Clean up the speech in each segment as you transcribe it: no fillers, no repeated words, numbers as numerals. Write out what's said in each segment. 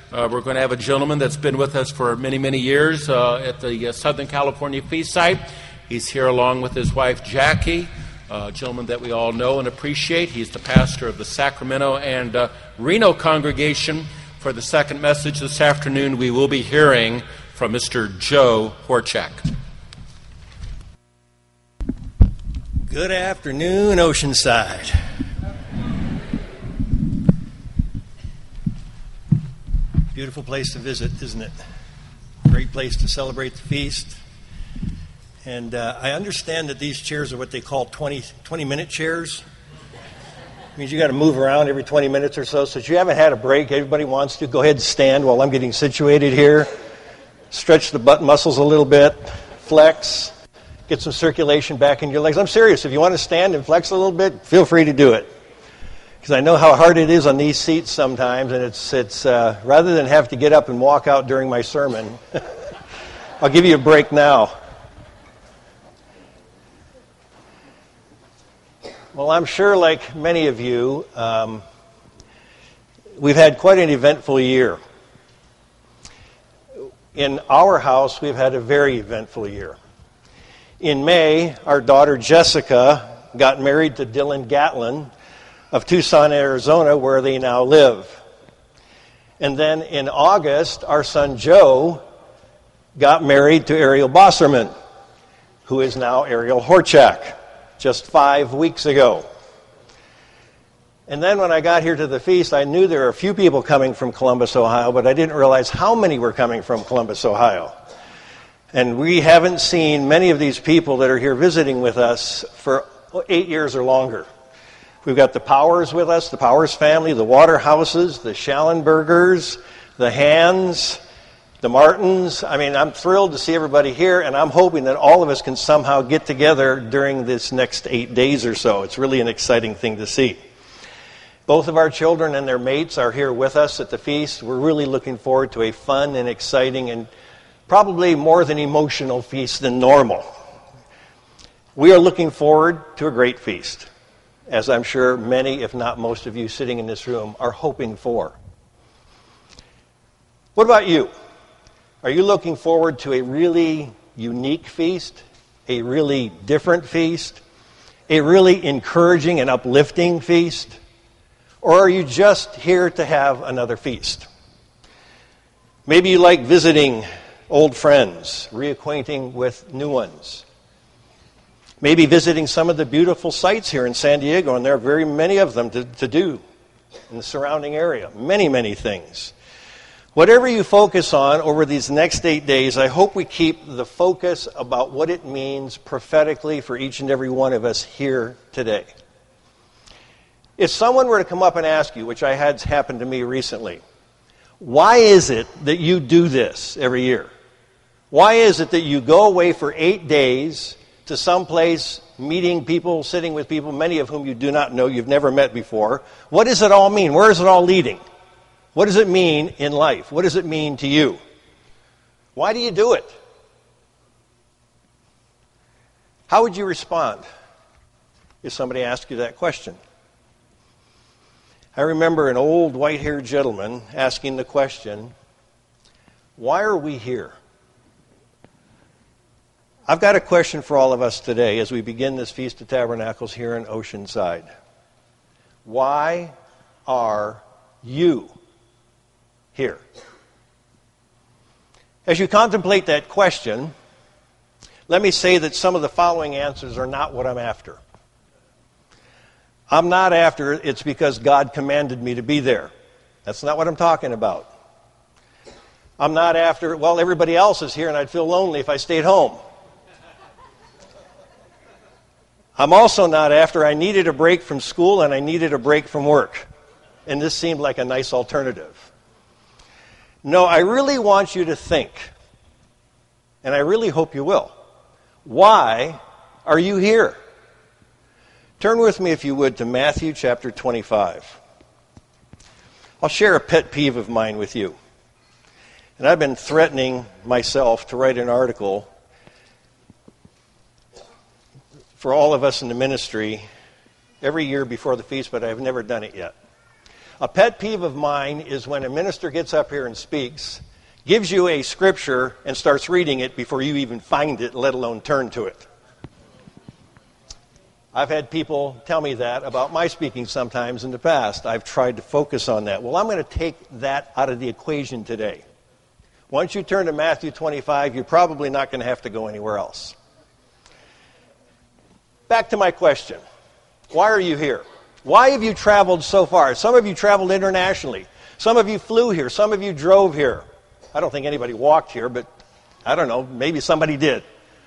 We're going to have a gentleman that's been with us for many, many years at the Southern California Feast site. He's here along with his wife, Jackie, a gentleman that we all know and appreciate. He's the pastor of the Sacramento and Reno congregation. For the second message this afternoon, we will be hearing from Mr. Joe Horchak. Good afternoon, Oceanside. Beautiful place to visit, isn't it? Great place to celebrate the feast. And I understand that these chairs are what they call 20-minute chairs. It means you got to move around every 20 minutes or so. So if you haven't had a break, everybody wants to, go ahead and stand while I'm getting situated here. Stretch the butt muscles a little bit. Flex. Get some circulation back in your legs. I'm serious. If you want to stand and flex a little bit, feel free to do it. Because I know how hard it is on these seats sometimes, and it's rather than have to get up and walk out during my sermon, I'll give you a break now. Well, I'm sure, like many of you, we've had quite an eventful year. In our house, we've had a very eventful year. In May, our daughter Jessica got married to Dylan Gatlin of Tucson, Arizona, where they now live. And then in August, our son Joe got married to Ariel Bosserman, who is now Ariel Horchak, just 5 weeks ago. And then when I got here to the feast, I knew there were a few people coming from Columbus, Ohio, but I didn't realize how many were coming from Columbus, Ohio. And we haven't seen many of these people that are here visiting with us for 8 years or longer. We've got the Powers with us, the Powers family, the Waterhouses, the Schallenbergers, the Hands, the Martins. I mean, I'm thrilled to see everybody here, and I'm hoping that all of us can somehow get together during this next 8 days or so. It's really an exciting thing to see. Both of our children and their mates are here with us at the feast. We're really looking forward to a fun and exciting and probably more than emotional feast than normal. We are looking forward to a great feast, as I'm sure many, if not most of you sitting in this room are hoping for. What about you? Are you looking forward to a really unique feast, a really different feast, a really encouraging and uplifting feast? Or are you just here to have another feast? Maybe you like visiting old friends, reacquainting with new ones. Maybe visiting some of the beautiful sites here in San Diego, and there are very many of them to do in the surrounding area. Many, many things. Whatever you focus on over these next 8 days, I hope we keep the focus about what it means prophetically for each and every one of us here today. If someone were to come up and ask you, which I had happened to me recently, why is it that you do this every year? Why is it that you go away for 8 days to some place, meeting people, sitting with people, many of whom you do not know, you've never met before? What does it all mean? Where is it all leading? What does it mean in life? What does it mean to you? Why do you do it? How would you respond if somebody asked you that question? I remember an old white-haired gentleman asking the question, why are we here? I've got a question for all of us today as we begin this Feast of Tabernacles here in Oceanside. Why are you here? As you contemplate that question, let me say that some of the following answers are not what I'm after. I'm not after it's because God commanded me to be there. That's not what I'm talking about. I'm not after, well, everybody else is here and I'd feel lonely if I stayed home. I'm also not after I needed a break from school and I needed a break from work. And this seemed like a nice alternative. No, I really want you to think, and I really hope you will. Why are you here? Turn with me, if you would, to Matthew chapter 25. I'll share a pet peeve of mine with you. And I've been threatening myself to write an article for all of us in the ministry every year before the feast, but I've never done it yet. A pet peeve of mine is when a minister gets up here and speaks, gives you a scripture, and starts reading it before you even find it, let alone turn to it. I've had people tell me that about my speaking sometimes in the past. I've tried to focus on that. Well, I'm going to take that out of the equation today. Once you turn to Matthew 25, you're probably not going to have to go anywhere else. Back to my question. Why are you here? Why have you traveled so far? Some of you traveled internationally. Some of you flew here. Some of you drove here. I don't think anybody walked here, but I don't know. Maybe somebody did.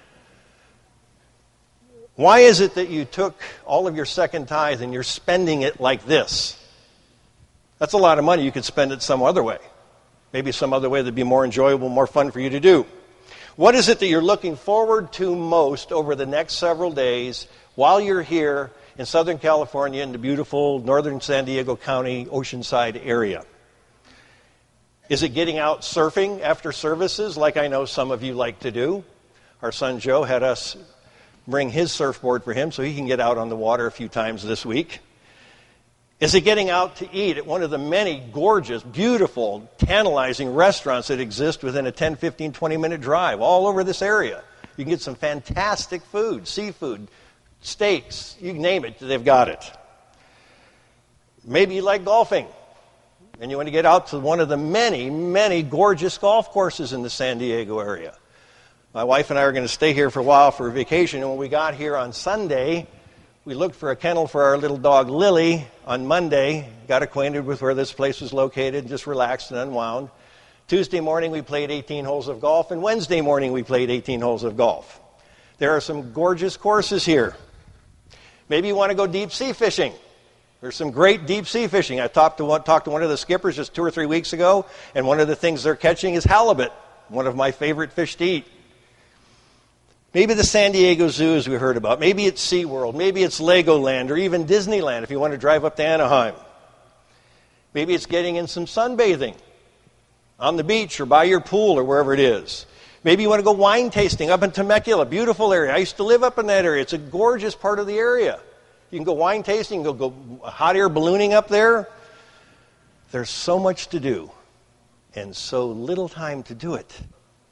Why is it that you took all of your second tithe and you're spending it like this? That's a lot of money. You could spend it some other way. Maybe some other way that'd be more enjoyable, more fun for you to do. What is it that you're looking forward to most over the next several days while you're here in Southern California in the beautiful northern San Diego County Oceanside area? Is it getting out surfing after services like I know some of you like to do? Our son Joe had us bring his surfboard for him so he can get out on the water a few times this week. Is it getting out to eat at one of the many gorgeous, beautiful, tantalizing restaurants that exist within a 10, 15, 20-minute drive all over this area? You can get some fantastic food, seafood, steaks, you name it, they've got it. Maybe you like golfing, and you want to get out to one of the many, many gorgeous golf courses in the San Diego area. My wife and I are going to stay here for a while for a vacation, and when we got here on Sunday, we looked for a kennel for our little dog Lily. On Monday, got acquainted with where this place was located, just relaxed and unwound. Tuesday morning, we played 18 holes of golf, and Wednesday morning, we played 18 holes of golf. There are some gorgeous courses here. Maybe you want to go deep sea fishing. There's some great deep sea fishing. I talked to one of the skippers just 2 or 3 weeks ago, and one of the things they're catching is halibut, one of my favorite fish to eat. Maybe the San Diego Zoo, as we heard about. Maybe it's SeaWorld. Maybe it's Legoland or even Disneyland if you want to drive up to Anaheim. Maybe it's getting in some sunbathing on the beach or by your pool or wherever it is. Maybe you want to go wine tasting up in Temecula, beautiful area. I used to live up in that area. It's a gorgeous part of the area. You can go wine tasting, you can go hot air ballooning up there. There's so much to do and so little time to do it.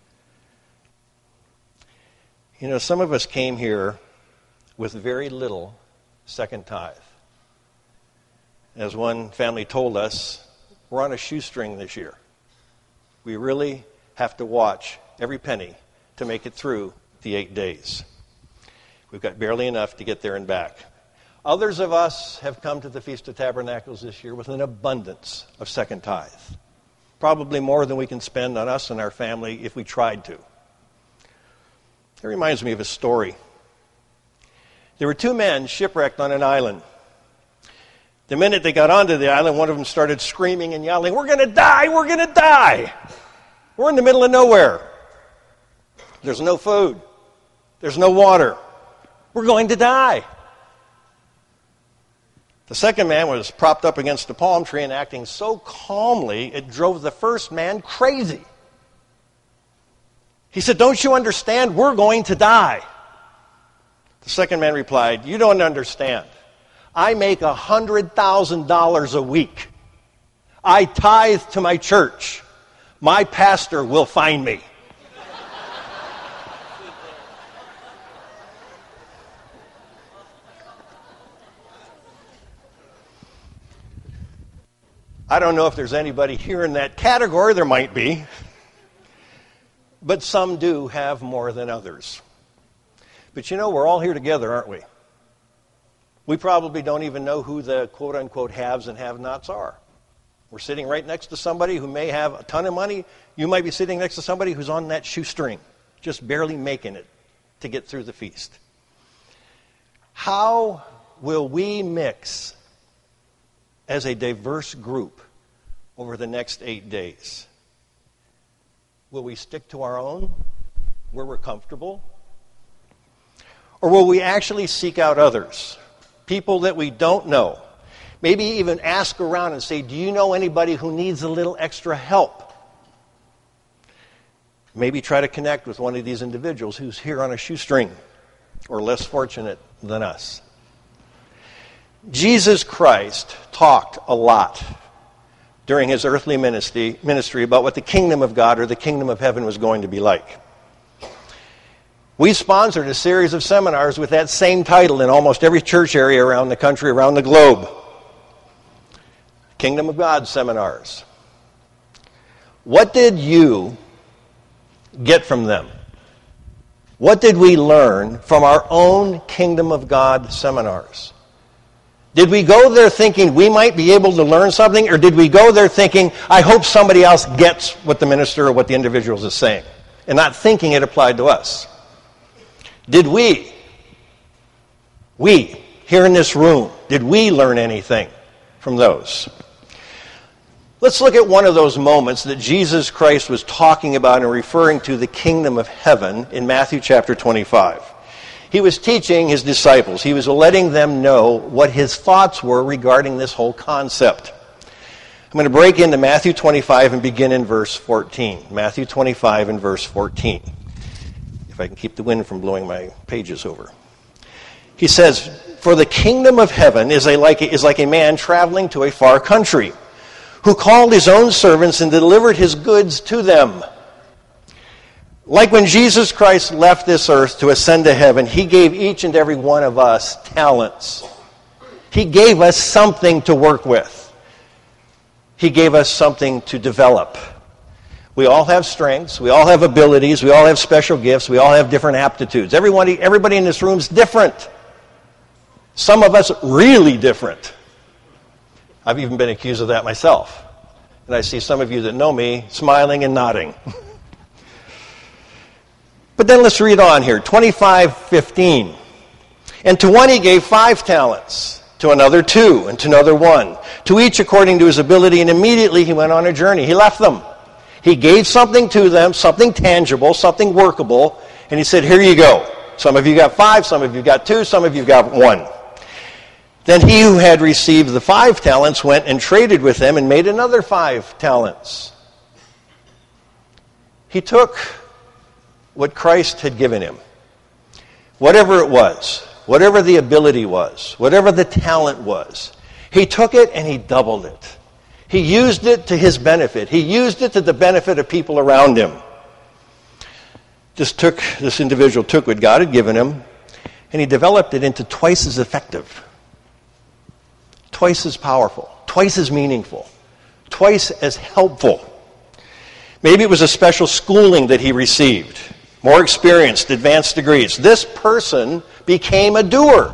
You know, some of us came here with very little second tithe. As one family told us, we're on a shoestring this year. We really have to watch every penny to make it through the 8 days. We've got barely enough to get there and back. Others of us have come to the Feast of Tabernacles this year with an abundance of second tithe. Probably more than we can spend on us and our family if we tried to. It reminds me of a story. There were 2 men shipwrecked on an island. The minute they got onto the island, one of them started screaming and yelling, "We're going to die! We're going to die!" We're in the middle of nowhere. There's no food. There's no water. We're going to die. The second man was propped up against a palm tree and acting so calmly, it drove the first man crazy. He said, "Don't you understand? We're going to die." The second man replied, "You don't understand. I make $100,000 a week. I tithe to my church. My pastor will find me." I don't know if there's anybody here in that category. There might be. But some do have more than others. But you know, we're all here together, aren't we? We probably don't even know who the quote-unquote haves and have-nots are. We're sitting right next to somebody who may have a ton of money. You might be sitting next to somebody who's on that shoestring, just barely making it to get through the feast. How will we mix as a diverse group over the next 8 days? Will we stick to our own, where we're comfortable? Or will we actually seek out others, people that we don't know? Maybe even ask around and say, "Do you know anybody who needs a little extra help?" Maybe try to connect with one of these individuals who's here on a shoestring or less fortunate than us. Jesus Christ talked a lot during his earthly ministry about what the kingdom of God or the kingdom of heaven was going to be like. We sponsored a series of seminars with that same title in almost every church area around the country, around the globe. Kingdom of God seminars. What did you get from them? What did we learn from our own Kingdom of God seminars? Did we go there thinking we might be able to learn something, or did we go there thinking, I hope somebody else gets what the minister or what the individual is saying, and not thinking it applied to us? Did we, here in this room, did we learn anything from those? Let's look at one of those moments that Jesus Christ was talking about and referring to the kingdom of heaven in Matthew chapter 25. He was teaching his disciples. He was letting them know what his thoughts were regarding this whole concept. I'm going to break into Matthew 25 and begin in verse 14. Matthew 25 and verse 14. If I can keep the wind from blowing my pages over. He says, "For the kingdom of heaven is like a man traveling to a far country, who called his own servants and delivered his goods to them." Like when Jesus Christ left this earth to ascend to heaven, he gave each and every one of us talents. He gave us something to work with. He gave us something to develop. We all have strengths, we all have abilities, we all have special gifts, we all have different aptitudes. Everybody in this room is different. Some of us really different. I've even been accused of that myself. And I see some of you that know me smiling and nodding. But then let's read on here. 25:15. "And to one he gave 5 talents, to another 2, and to another 1, to each according to his ability, and immediately he went on a journey." He left them. He gave something to them, something tangible, something workable, and he said, "Here you go. Some of you got 5, some of you got 2, some of you got 1. Then he who had received the 5 talents went and traded with them and made another 5 talents. He took what Christ had given him, whatever it was, whatever the ability was, whatever the talent was. He took it and he doubled it. He used it to his benefit. He used it to the benefit of people around him. This individual took what God had given him and he developed it into twice as effective, twice as powerful, twice as meaningful, twice as helpful. Maybe it was a special schooling that he received, more experienced, advanced degrees. This person became a doer.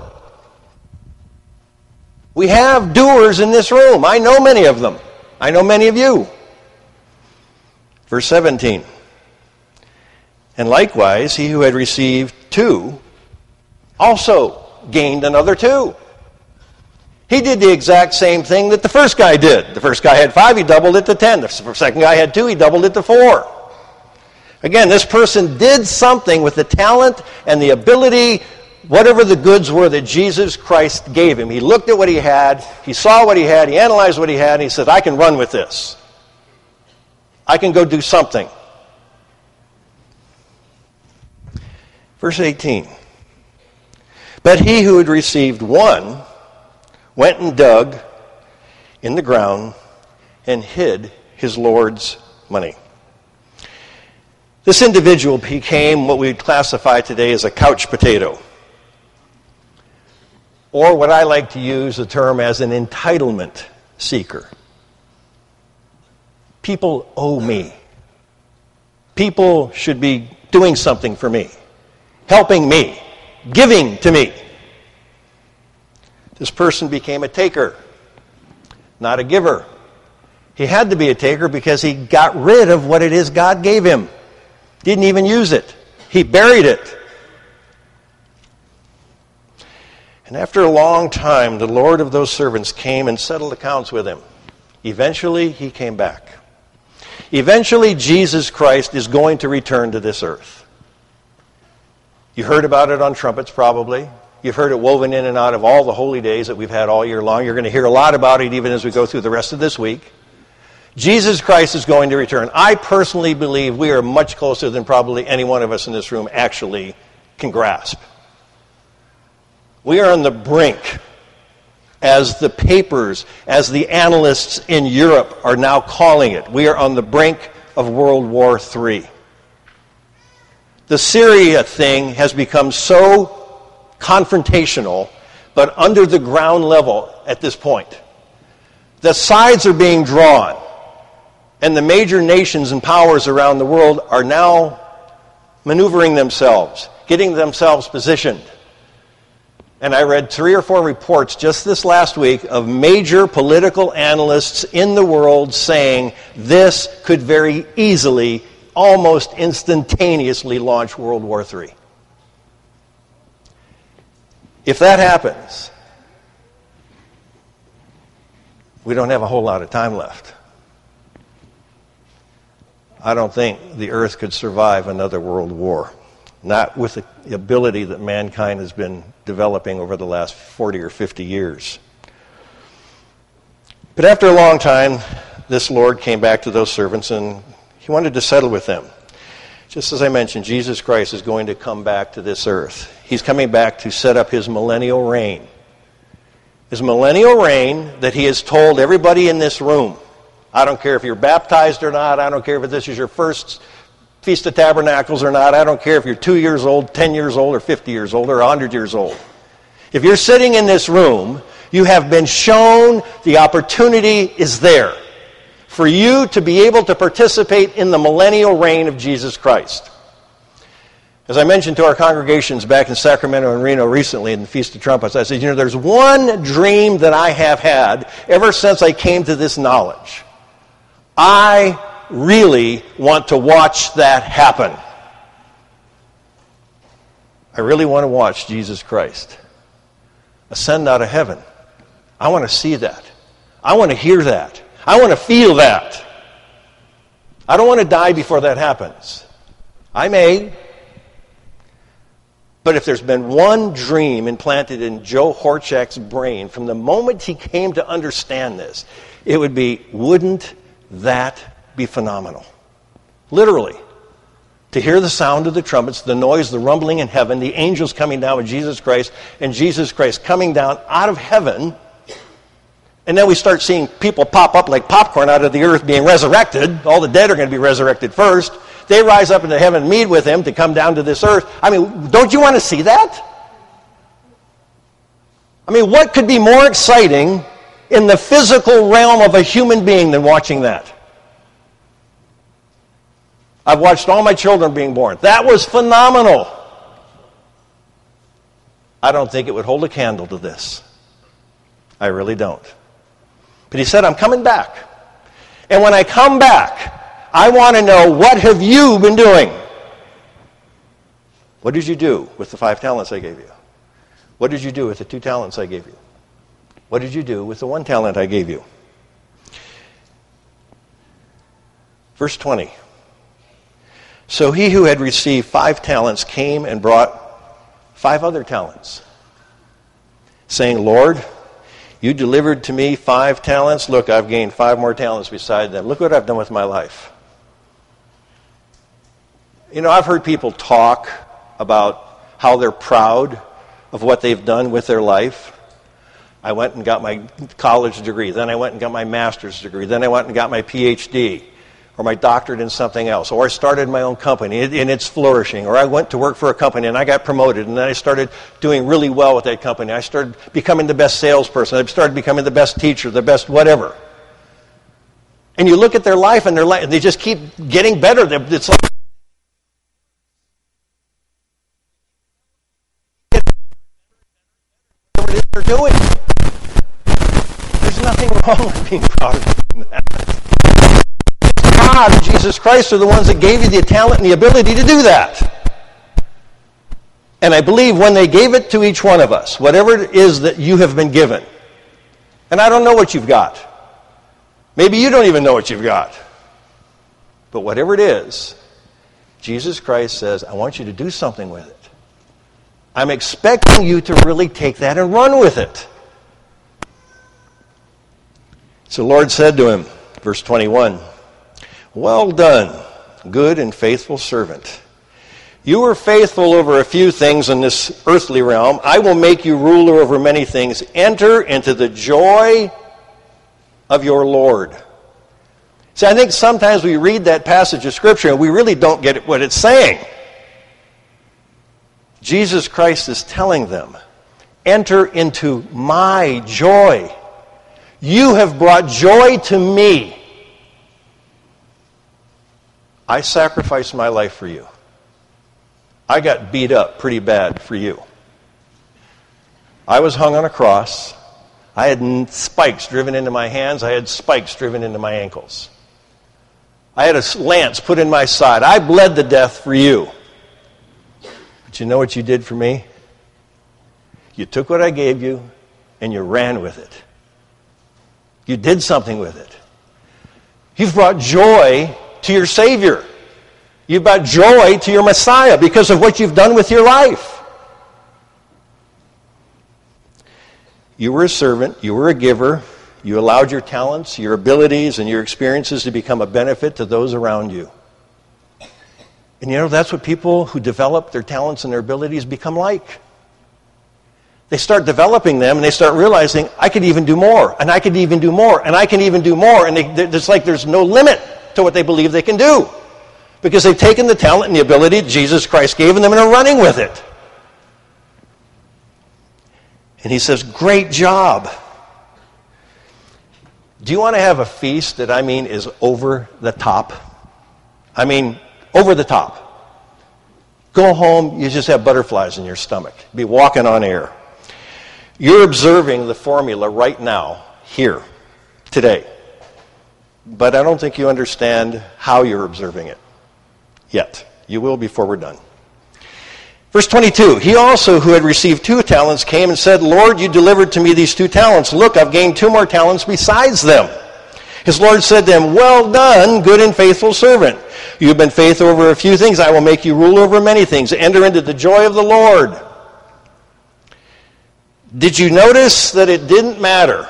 We have doers in this room. I know many of them. I know many of you. Verse 17. "And likewise, he who had received 2 also gained another 2. He did the exact same thing that the first guy did. The first guy had 5, he doubled it to 10. The second guy had 2, he doubled it to 4. Again, this person did something with the talent and the ability, whatever the goods were that Jesus Christ gave him. He looked at what he had, he saw what he had, he analyzed what he had, and he said, I can run with this. I can go do something. Verse 18. "But he who had received 1 went and dug in the ground and hid his Lord's money." This individual became what we would classify today as a couch potato. Or what I like to use the term as an entitlement seeker. People owe me. People should be doing something for me, helping me, giving to me. This person became a taker, not a giver. He had to be a taker because he got rid of what it is God gave him. Didn't even use it. He buried it. And after a long time, the Lord of those servants came and settled accounts with him. Eventually, he came back. Eventually, Jesus Christ is going to return to this earth. You heard about it on trumpets, probably. You've heard it woven in and out of all the holy days that we've had all year long. You're going to hear a lot about it even as we go through the rest of this week. Jesus Christ is going to return. I personally believe we are much closer than probably any one of us in this room actually can grasp. We are on the brink as the papers, as the analysts in Europe are now calling it. We are on the brink of World War III. The Syria thing has become so confrontational, but under the ground level at this point. The sides are being drawn, and the major nations and powers around the world are now maneuvering themselves, getting themselves positioned. And I read 3 or 4 reports just this last week of major political analysts in the world saying this could very easily, almost instantaneously launch World War III. If that happens, we don't have a whole lot of time left. I don't think the earth could survive another world war. Not with the ability that mankind has been developing over the last 40 or 50 years. But after a long time, this Lord came back to those servants and he wanted to settle with them. Just as I mentioned, Jesus Christ is going to come back to this earth. He's coming back to set up his millennial reign. His millennial reign that he has told everybody in this room. I don't care if you're baptized or not. I don't care if this is your first Feast of Tabernacles or not. I don't care if you're 2 years old, 10 years old, or 50 years old, or 100 years old. If you're sitting in this room, you have been shown the opportunity is there for you to be able to participate in the millennial reign of Jesus Christ. As I mentioned to our congregations back in Sacramento and Reno recently in the Feast of Trumpets, I said, there's one dream that I have had ever since I came to this knowledge. I really want to watch that happen. I really want to watch Jesus Christ ascend out of heaven. I want to see that. I want to hear that. I want to feel that. I don't want to die before that happens. I may. But if there's been one dream implanted in Joe Horchak's brain from the moment he came to understand this, it would be, wouldn't that be phenomenal? Literally. To hear the sound of the trumpets, the noise, the rumbling in heaven, the angels coming down with Jesus Christ, and Jesus Christ coming down out of heaven. And then we start seeing people pop up like popcorn out of the earth being resurrected. All the dead are going to be resurrected first. They rise up into heaven and meet with him to come down to this earth. I mean, don't you want to see that? I mean, what could be more exciting in the physical realm of a human being than watching that? I've watched all my children being born. That was phenomenal. I don't think it would hold a candle to this. I really don't. But he said, I'm coming back. And when I come back, I want to know, what have you been doing? What did you do with the 5 talents I gave you? What did you do with the 2 talents I gave you? What did you do with the 1 talent I gave you? Verse 20. So he who had received 5 talents came and brought 5 other talents, saying, Lord, you delivered to me 5 talents. Look, I've gained 5 more talents beside them. Look what I've done with my life. You know, I've heard people talk about how they're proud of what they've done with their life. I went and got my college degree. Then I went and got my master's degree. Then I went and got my PhD or my doctorate in something else. Or I started my own company and it's flourishing. Or I went to work for a company and I got promoted. And then I started doing really well with that company. I started becoming the best salesperson. I started becoming the best teacher, the best whatever. And you look at their life and they just keep getting better. It's like they're doing. There's nothing wrong with being proud of that. God and Jesus Christ are the ones that gave you the talent and the ability to do that. And I believe when they gave it to each one of us, whatever it is that you have been given, and I don't know what you've got. Maybe you don't even know what you've got. But whatever it is, Jesus Christ says, I want you to do something with it. I'm expecting you to really take that and run with it. So the Lord said to him, verse 21, well done, good and faithful servant. You were faithful over a few things in this earthly realm. I will make you ruler over many things. Enter into the joy of your Lord. See, I think sometimes we read that passage of Scripture and we really don't get what it's saying. Jesus Christ is telling them, enter into my joy. You have brought joy to me. I sacrificed my life for you. I got beat up pretty bad for you. I was hung on a cross. I had spikes driven into my hands. I had spikes driven into my ankles. I had a lance put in my side. I bled to death for you. But you know what you did for me? You took what I gave you and you ran with it. You did something with it. You've brought joy to your Savior. You've brought joy to your Messiah because of what you've done with your life. You were a servant. You were a giver. You allowed your talents, your abilities, and your experiences to become a benefit to those around you. And you know, that's what people who develop their talents and their abilities become like. They start developing them and they start realizing, I could even do more, and I could even do more, and I can even do more. And it's like there's no limit to what they believe they can do. Because they've taken the talent and the ability that Jesus Christ gave them and are running with it. And he says, great job. Do you want to have a feast that is over the top? Over the top. Go home, you just have butterflies in your stomach. Be walking on air. You're observing the formula right now, here, today. But I don't think you understand how you're observing it yet. You will before we're done. Verse 22, he also who had received 2 talents came and said, Lord, you delivered to me these 2 talents. Look, I've gained 2 more talents besides them. His Lord said to him, well done, good and faithful servant. You have been faithful over a few things. I will make you rule over many things. Enter into the joy of the Lord. Did you notice that it didn't matter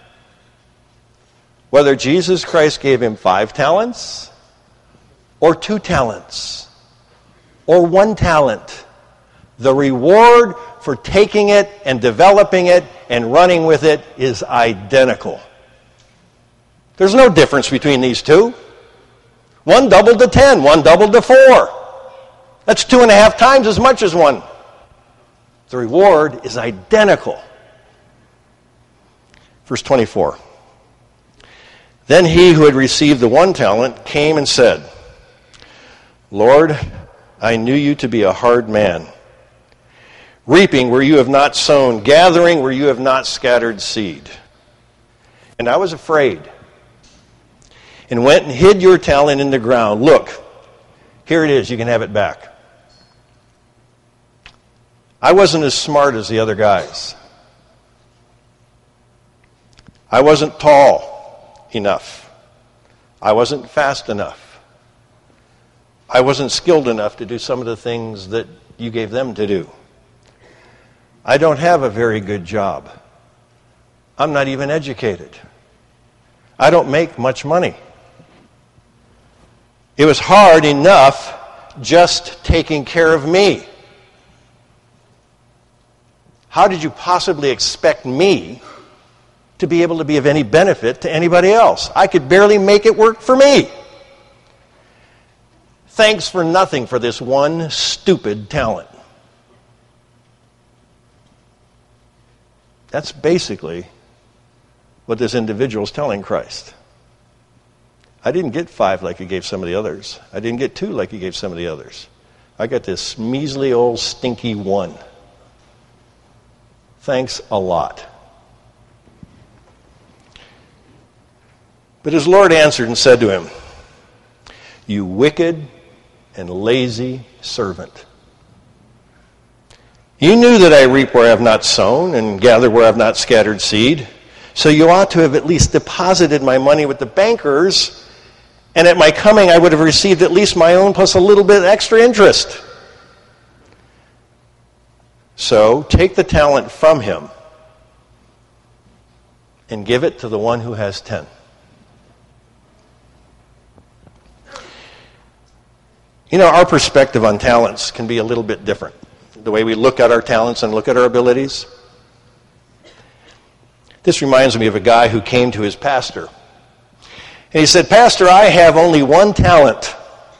whether Jesus Christ gave him 5 talents or 2 talents or 1 talent? The reward for taking it and developing it and running with it is identical. There's no difference between these 2. 1 doubled to 10, 1 doubled to 4. That's 2.5 times as much as 1. The reward is identical. Verse 24. Then he who had received the 1 talent came and said, Lord, I knew you to be a hard man, reaping where you have not sown, gathering where you have not scattered seed. And I was afraid, and went and hid your talent in the ground. Look, here it is, you can have it back. I wasn't as smart as the other guys. I wasn't tall enough. I wasn't fast enough. I wasn't skilled enough to do some of the things that you gave them to do. I don't have a very good job. I'm not even educated. I don't make much money. It was hard enough just taking care of me. How did you possibly expect me to be able to be of any benefit to anybody else? I could barely make it work for me. Thanks for nothing for this 1 stupid talent. That's basically what this individual is telling Christ. I didn't get 5 like you gave some of the others. I didn't get 2 like you gave some of the others. I got this measly old stinky 1. Thanks a lot. But his Lord answered and said to him, you wicked and lazy servant. You knew that I reap where I have not sown and gather where I have not scattered seed. So you ought to have at least deposited my money with the bankers, and at my coming I would have received at least my own plus a little bit extra interest. So take the talent from him and give it to the one who has 10. You know, our perspective on talents can be a little bit different. The way we look at our talents and look at our abilities. This reminds me of a guy who came to his pastor. And he said, "Pastor, I have only one talent."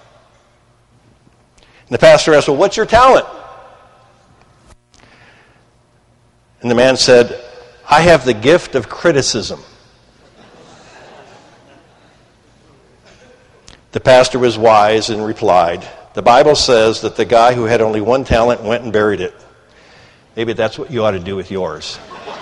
And the pastor asked, "Well, what's your talent?" And the man said, "I have the gift of criticism." The pastor was wise and replied, "The Bible says that the guy who had only one talent went and buried it. Maybe that's what you ought to do with yours."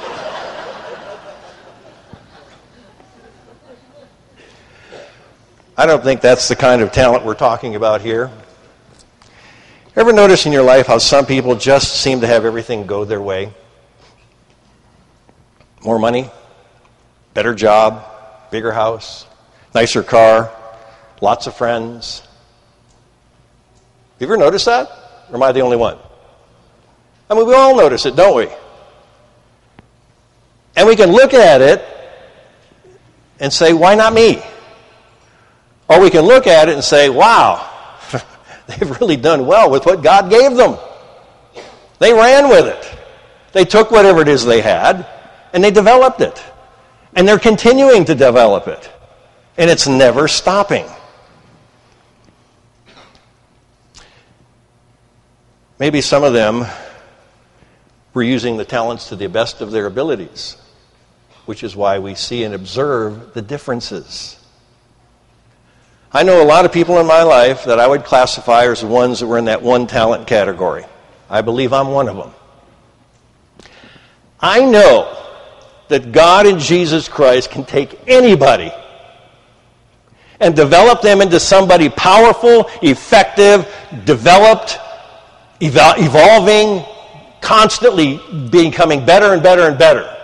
I don't think that's the kind of talent we're talking about here. Ever notice in your life how some people just seem to have everything go their way? More money, better job, bigger house, nicer car, lots of friends. You ever notice that? Or am I the only one? I mean, we all notice it, don't we? And we can look at it and say, why not me? Or we can look at it and say, wow, they've really done well with what God gave them. They ran with it. They took whatever it is they had, and they developed it. And they're continuing to develop it. And it's never stopping. Maybe some of them were using the talents to the best of their abilities, which is why we see and observe the differences. I know a lot of people in my life that I would classify as the ones that were in that one talent category. I believe I'm one of them. I know that God in Jesus Christ can take anybody and develop them into somebody powerful, effective, developed, evolving, constantly becoming better and better and better.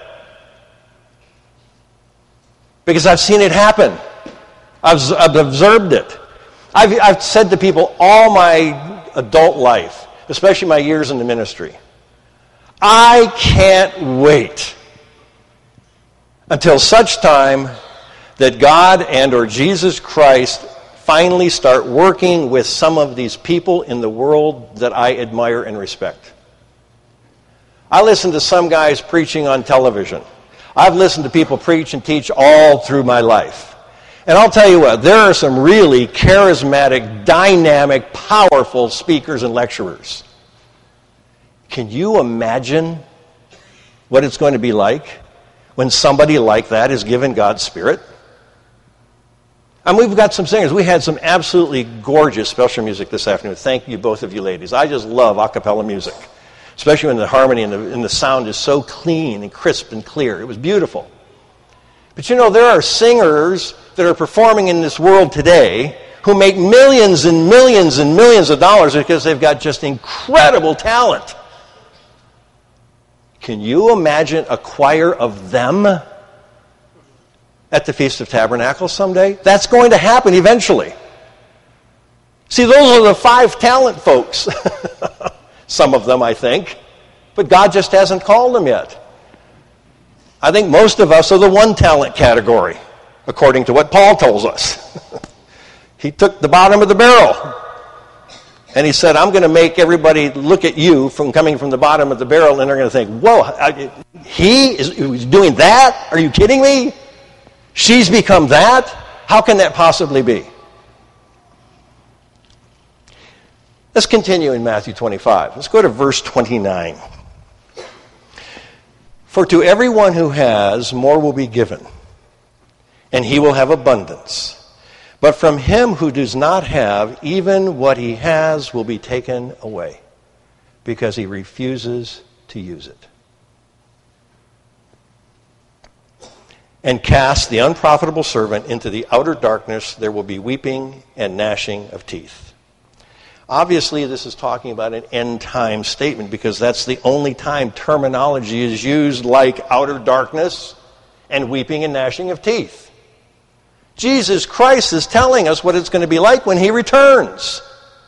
Because I've seen it happen. I've observed it. I've said to people all my adult life, especially my years in the ministry, I can't wait until such time that God and or Jesus Christ finally start working with some of these people in the world that I admire and respect. I listen to some guys preaching on television. I've listened to people preach and teach all through my life. And I'll tell you what, there are some really charismatic, dynamic, powerful speakers and lecturers. Can you imagine what it's going to be like when somebody like that is given God's Spirit? And we've got some singers. We had some absolutely gorgeous special music this afternoon. Thank you, both of you ladies. I just love a cappella music, especially when the harmony and the sound is so clean and crisp and clear. It was beautiful. But you know, there are singers that are performing in this world today who make millions and millions and millions of dollars because they've got just incredible talent. Can you imagine a choir of them at the Feast of Tabernacles someday? That's going to happen eventually. See, those are the 5 talent folks. Some of them, I think. But God just hasn't called them yet. I think most of us are the 1 talent category, according to what Paul tells us. He took the bottom of the barrel. And he said, I'm going to make everybody look at you from coming from the bottom of the barrel, and they're going to think, whoa, he's doing that? Are you kidding me? She's become that? How can that possibly be? Let's continue in Matthew 25. Let's go to verse 29. For to everyone who has, more will be given, and he will have abundance. But from him who does not have, even what he has will be taken away, because he refuses to use it. And cast the unprofitable servant into the outer darkness. There will be weeping and gnashing of teeth. Obviously, this is talking about an end-time statement, because that's the only time terminology is used like outer darkness and weeping and gnashing of teeth. Jesus Christ is telling us what it's going to be like when he returns.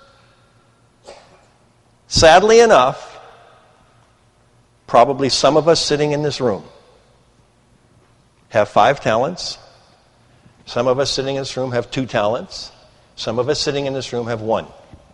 Sadly enough, probably some of us sitting in this room have 5 talents. Some of us sitting in this room have 2 talents. Some of us sitting in this room have 1.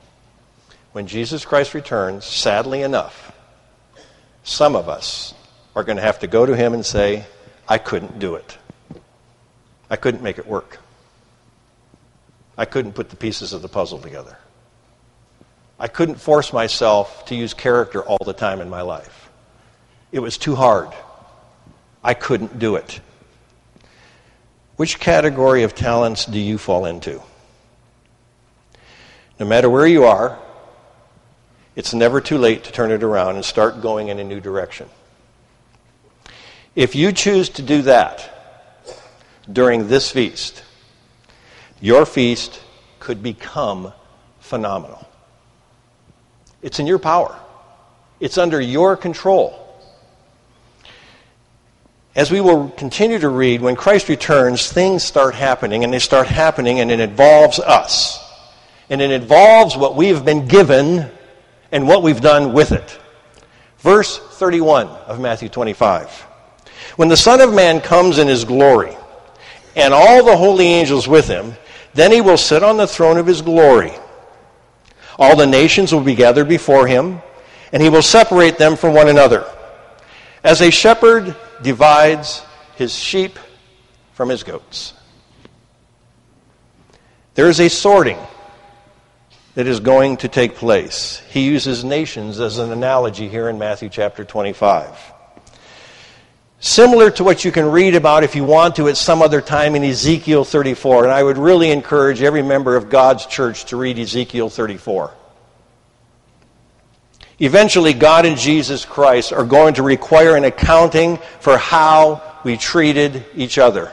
when Jesus Christ returns, sadly enough, some of us are going to have to go to him and say, I couldn't do it. I couldn't make it work. I couldn't put the pieces of the puzzle together. I couldn't force myself to use character all the time in my life. It was too hard. I couldn't do it. Which category of talents do you fall into? No matter where you are, it's never too late to turn it around and start going in a new direction. If you choose to do that during this feast, your feast could become phenomenal. It's in your power. It's under your control. As we will continue to read, when Christ returns, things start happening, and they start happening, and it involves us. And it involves what we've been given and what we've done with it. Verse 31 of Matthew 25. When the Son of Man comes in his glory, and all the holy angels with him, then he will sit on the throne of his glory. All the nations will be gathered before him, and he will separate them from one another, as a shepherd divides his sheep from his goats. There is a sorting that is going to take place. He uses nations as an analogy here in Matthew chapter 25. Similar to what you can read about, if you want to, at some other time in Ezekiel 34. And I would really encourage every member of God's church to read Ezekiel 34. Eventually, God and Jesus Christ are going to require an accounting for how we treated each other.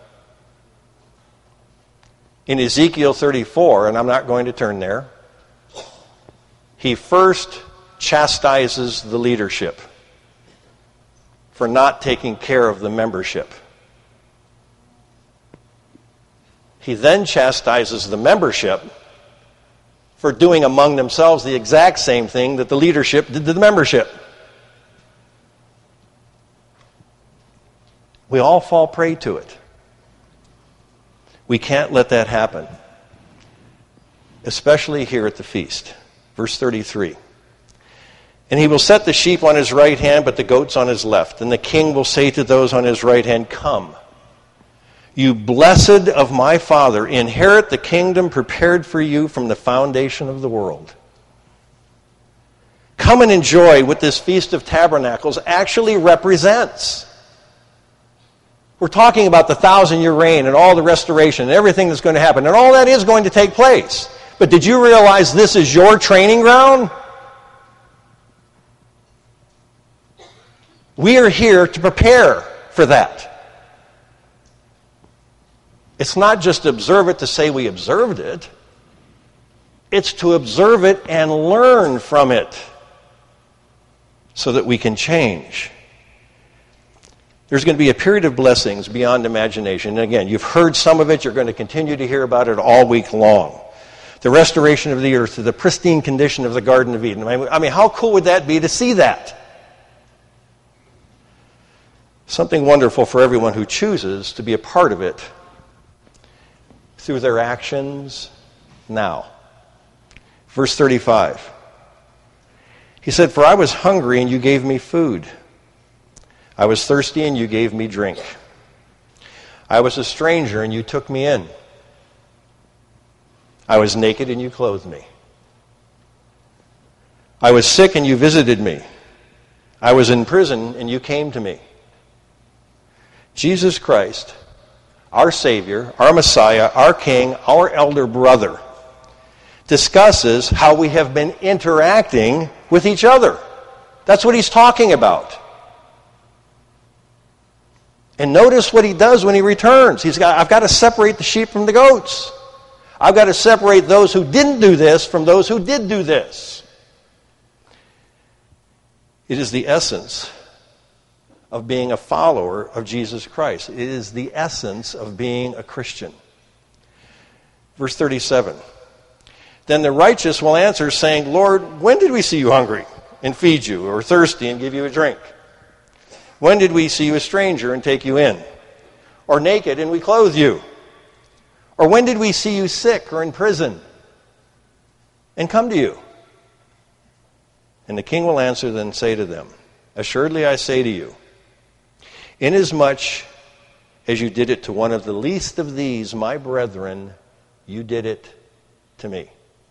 In Ezekiel 34, and I'm not going to turn there, he first chastises the leadership for not taking care of the membership. He then chastises the membership for doing among themselves the exact same thing that the leadership did to the membership. We all fall prey to it. We can't let that happen, especially here at the feast. Verse 33. And he will set the sheep on his right hand, but the goats on his left. And the king will say to those on his right hand, Come, you blessed of my Father, inherit the kingdom prepared for you from the foundation of the world. Come and enjoy what this Feast of Tabernacles actually represents. We're talking about the 1,000-year reign and all the restoration and everything that's going to happen. And all that is going to take place. But did you realize this is your training ground? We are here to prepare for that. It's not just observe it to say we observed it. It's to observe it and learn from it so that we can change. There's going to be a period of blessings beyond imagination. And again, you've heard some of it. You're going to continue to hear about it all week long. The restoration of the earth to the pristine condition of the Garden of Eden. I mean, how cool would that be to see that? Something wonderful for everyone who chooses to be a part of it through their actions now. Verse 35. He said, For I was hungry and you gave me food. I was thirsty and you gave me drink. I was a stranger and you took me in. I was naked and you clothed me. I was sick and you visited me. I was in prison and you came to me. Jesus Christ, our Savior, our Messiah, our King, our elder brother, discusses how we have been interacting with each other. That's what he's talking about. And notice what he does when he returns. I've got to separate the sheep from the goats. I've got to separate those who didn't do this from those who did do this. It is the essence of being a follower of Jesus Christ. It is the essence of being a Christian. Verse 37. Then the righteous will answer, saying, Lord, when did we see you hungry and feed you, or thirsty and give you a drink? When did we see you a stranger and take you in, or naked and we clothe you? Or when did we see you sick or in prison and come to you? And the king will answer them and say to them, assuredly I say to you, inasmuch as you did it to one of the least of these, my brethren, you did it to me.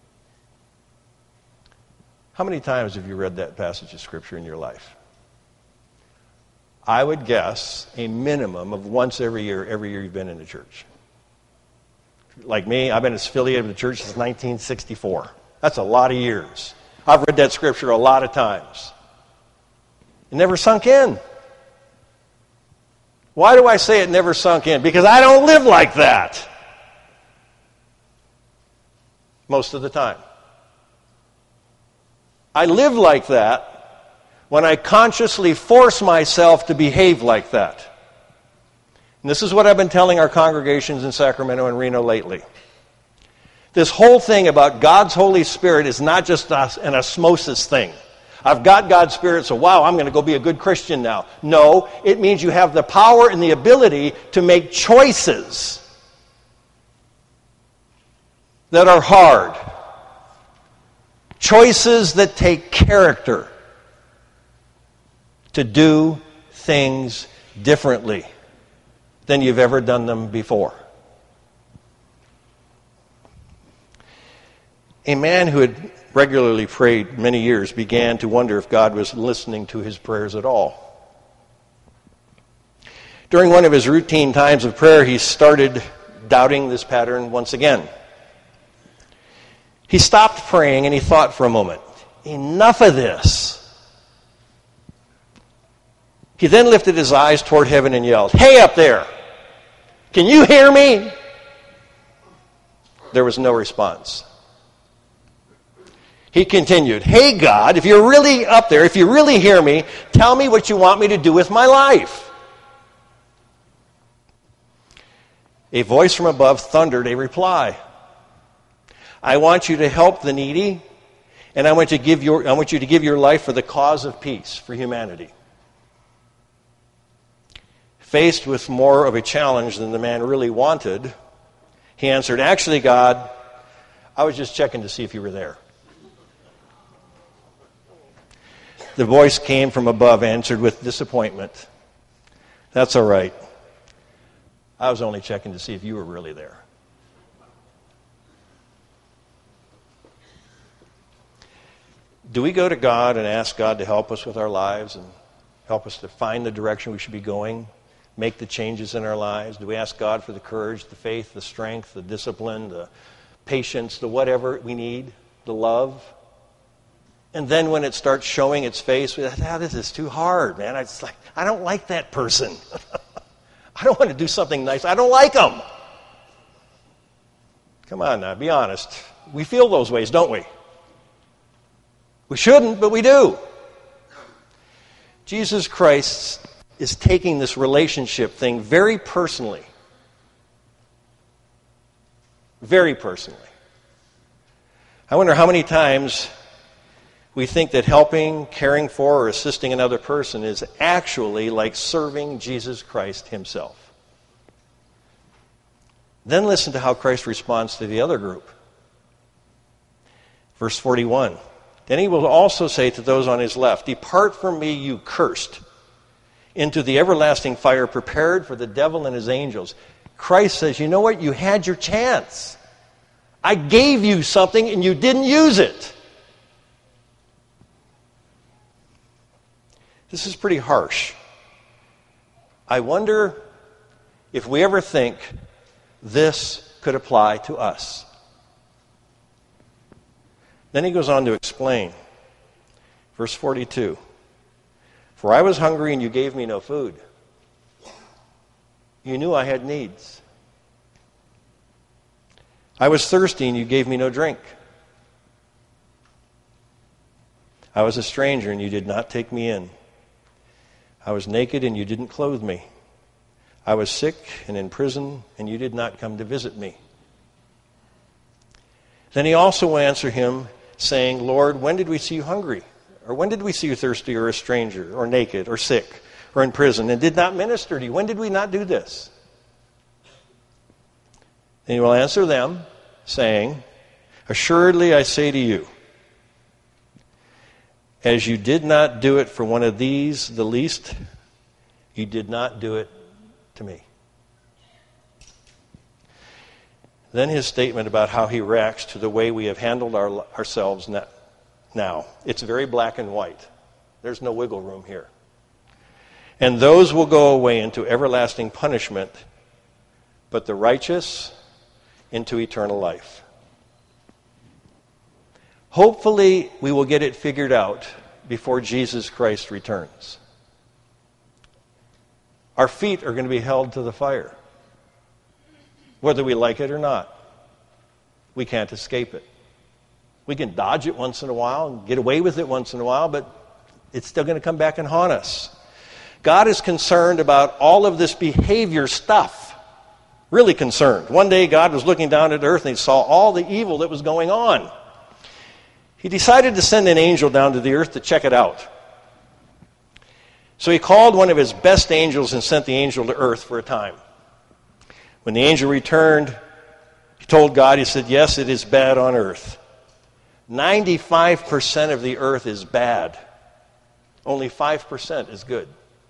How many times have you read that passage of Scripture in your life? I would guess a minimum of once every year you've been in the church. Like me, I've been affiliated with the church since 1964. That's a lot of years. I've read that Scripture a lot of times. It never sunk in. Why do I say it never sunk in? Because I don't live like that. Most of the time. I live like that when I consciously force myself to behave like that. And this is what I've been telling our congregations in Sacramento and Reno lately. This whole thing about God's Holy Spirit is not just an osmosis thing. I've got God's Spirit, so wow, I'm going to go be a good Christian now. No, it means you have the power and the ability to make choices that are hard. Choices that take character to do things differently than you've ever done them before. A man who had regularly prayed many years began to wonder if God was listening to his prayers at all. During one of his routine times of prayer, he started doubting this pattern once again. He stopped praying and he thought for a moment, enough of this. He then lifted his eyes toward heaven and yelled, hey up there, can you hear me? There was no response. He continued, hey God, if you're really up there, if you really hear me, tell me what you want me to do with my life. A voice from above thundered a reply. I want you to help the needy, and I want you to give your life for the cause of peace, for humanity. Faced with more of a challenge than the man really wanted, he answered, actually, God, I was just checking to see if you were there. The voice came from above, answered with disappointment. That's all right. I was only checking to see if you were really there. Do we go to God and ask God to help us with our lives and help us to find the direction we should be going, make the changes in our lives? Do we ask God for the courage, the faith, the strength, the discipline, the patience, the whatever we need, the love? And then when it starts showing its face, this is too hard, man. It's like, I don't like that person. I don't want to do something nice. I don't like them. Come on now, be honest. We feel those ways, don't we? We shouldn't, but we do. Jesus Christ is taking this relationship thing very personally. Very personally. I wonder how many times we think that helping, caring for, or assisting another person is actually like serving Jesus Christ himself. Then listen to how Christ responds to the other group. Verse 41. Then he will also say to those on his left, depart from me, you cursed, into the everlasting fire prepared for the devil and his angels. Christ says, you know what? You had your chance. I gave you something and you didn't use it. This is pretty harsh. I wonder if we ever think this could apply to us. Then he goes on to explain. Verse 42. For I was hungry and you gave me no food. You knew I had needs. I was thirsty and you gave me no drink. I was a stranger and you did not take me in. I was naked and you didn't clothe me. I was sick and in prison and you did not come to visit me. Then he also will answer him, saying, Lord, when did we see you hungry? Or when did we see you thirsty or a stranger or naked or sick or in prison and did not minister to you? When did we not do this? And he will answer them, saying, assuredly I say to you, As you did not do it for one of these, the least, you did not do it to me. Then his statement about how he reacts to the way we have handled ourselves now. It's very black and white. There's no wiggle room here. And those will go away into everlasting punishment, but the righteous into eternal life. Hopefully, we will get it figured out before Jesus Christ returns. Our feet are going to be held to the fire, whether we like it or not. We can't escape it. We can dodge it once in a while and get away with it once in a while, but it's still going to come back and haunt us. God is concerned about all of this behavior stuff. Really concerned. One day God was looking down at earth and he saw all the evil that was going on. He decided to send an angel down to the earth to check it out. So he called one of his best angels and sent the angel to earth for a time. When the angel returned, he told God, he said, yes, it is bad on earth. 95% of the earth is bad. Only 5% is good.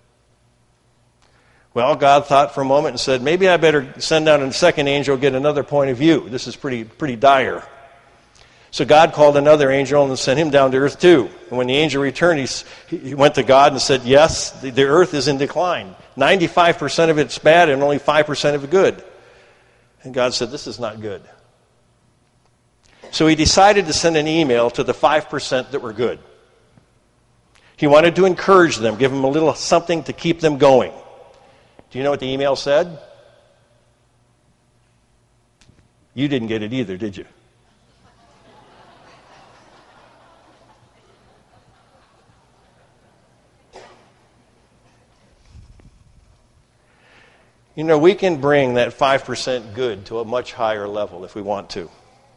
Well, God thought for a moment and said, maybe I better send out a second angel, get another point of view. This is pretty dire. So God called another angel and sent him down to earth too. And when the angel returned, he went to God and said, yes, the earth is in decline. 95% of it's bad and only 5% of it good. And God said, this is not good. So he decided to send an email to the 5% that were good. He wanted to encourage them, give them a little something to keep them going. Do you know what the email said? You didn't get it either, did you? You know, we can bring that 5% good to a much higher level if we want to.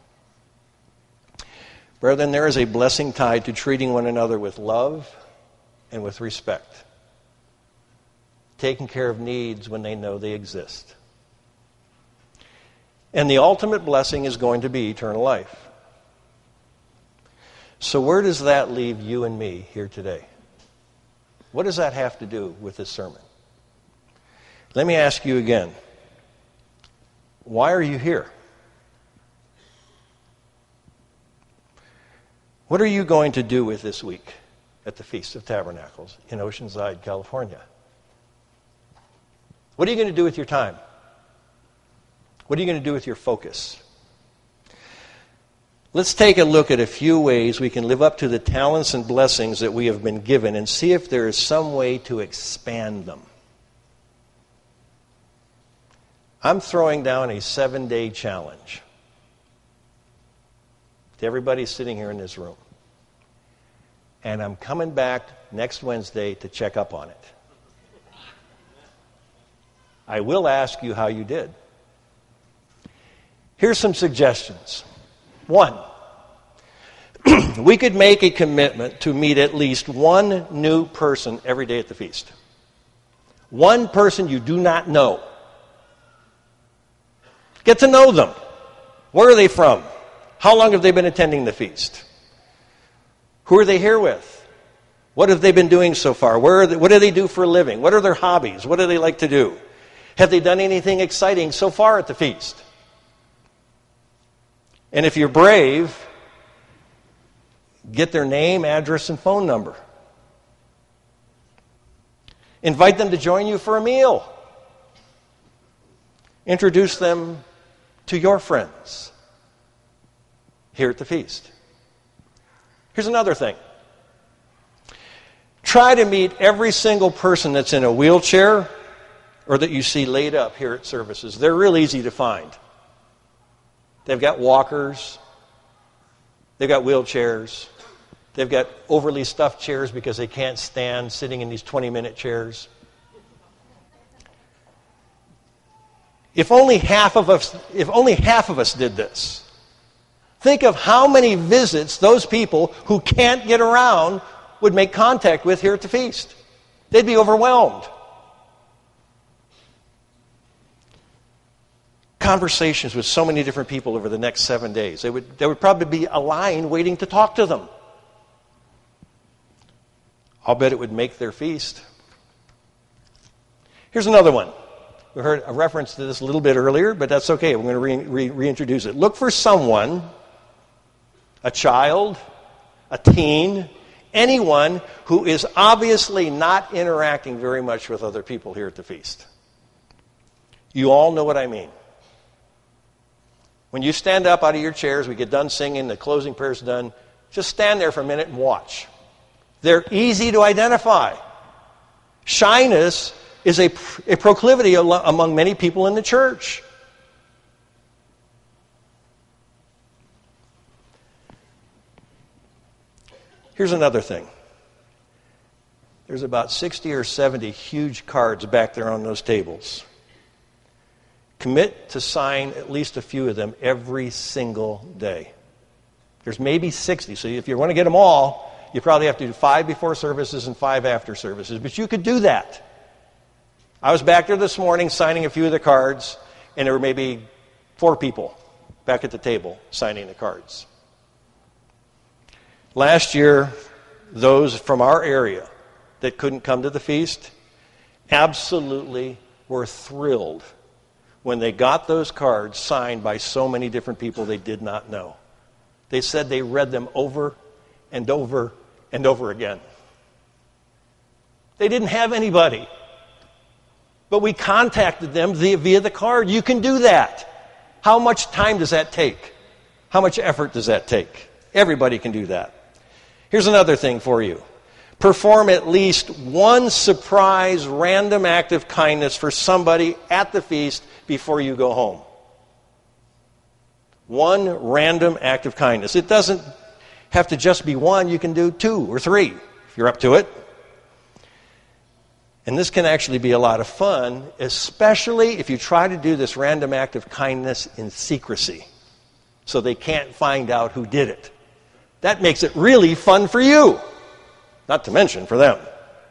Brethren, there is a blessing tied to treating one another with love and with respect. Taking care of needs when they know they exist. And the ultimate blessing is going to be eternal life. So where does that leave you and me here today? What does that have to do with this sermon? Let me ask you again. Why are you here? What are you going to do with this week at the Feast of Tabernacles in Oceanside, California? What are you going to do with your time? What are you going to do with your focus? Let's take a look at a few ways we can live up to the talents and blessings that we have been given and see if there is some way to expand them. I'm throwing down a 7-day challenge to everybody sitting here in this room. And I'm coming back next Wednesday to check up on it. I will ask you how you did. Here's some suggestions. 1, we could make a commitment to meet at least one new person every day at the feast. One person you do not know. Get to know them. Where are they from? How long have they been attending the feast? Who are they here with? What have they been doing so far? What do they do for a living? What are their hobbies? What do they like to do? Have they done anything exciting so far at the feast? And if you're brave, get their name, address, and phone number. Invite them to join you for a meal. Introduce them to your friends here at the feast. Here's another thing. Try to meet every single person that's in a wheelchair or that you see laid up here at services. They're real easy to find. They've got walkers. They've got wheelchairs. They've got overly stuffed chairs because they can't stand sitting in these 20-minute chairs. If only half of us did this, think of how many visits those people who can't get around would make contact with here at the feast. They'd be overwhelmed. Conversations with so many different people over the next 7 days. There would probably be a line waiting to talk to them. I'll bet it would make their feast. Here's another one. We heard a reference to this a little bit earlier, but that's okay. We're going to reintroduce it. Look for someone, a child, a teen, anyone who is obviously not interacting very much with other people here at the feast. You all know what I mean. When you stand up out of your chairs, we get done singing, the closing prayer's done, just stand there for a minute and watch. They're easy to identify. Shyness is a proclivity among many people in the church. Here's another thing. There's about 60 or 70 huge cards back there on those tables. Commit to sign at least a few of them every single day. There's maybe 60, so if you want to get them all, you probably have to do 5 before services and 5 after services, but you could do that. I was back there this morning signing a few of the cards, and there were maybe 4 people back at the table signing the cards. Last year, those from our area that couldn't come to the feast absolutely were thrilled when they got those cards signed by so many different people they did not know. They said they read them over and over and over again. They didn't have anybody, but we contacted them via the card. You can do that. How much time does that take? How much effort does that take? Everybody can do that. Here's another thing for you. Perform at least one surprise random act of kindness for somebody at the feast before you go home. One random act of kindness. It doesn't have to just be one. You can do 2 or 3 if you're up to it. And this can actually be a lot of fun, especially if you try to do this random act of kindness in secrecy, so they can't find out who did it. That makes it really fun for you, not to mention for them.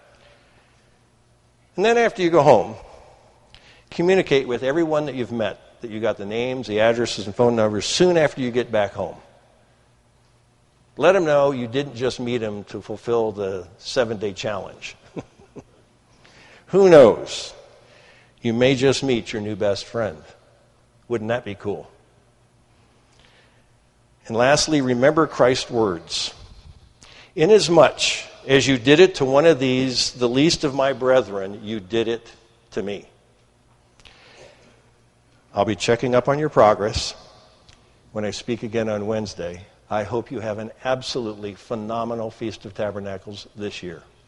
And then after you go home, communicate with everyone that you've met, that you got the names, the addresses, and phone numbers soon after you get back home. Let them know you didn't just meet them to fulfill the 7-day challenge. Who knows? You may just meet your new best friend. Wouldn't that be cool? And lastly, remember Christ's words. Inasmuch as you did it to one of these, the least of my brethren, you did it to me. I'll be checking up on your progress when I speak again on Wednesday. I hope you have an absolutely phenomenal Feast of Tabernacles this year.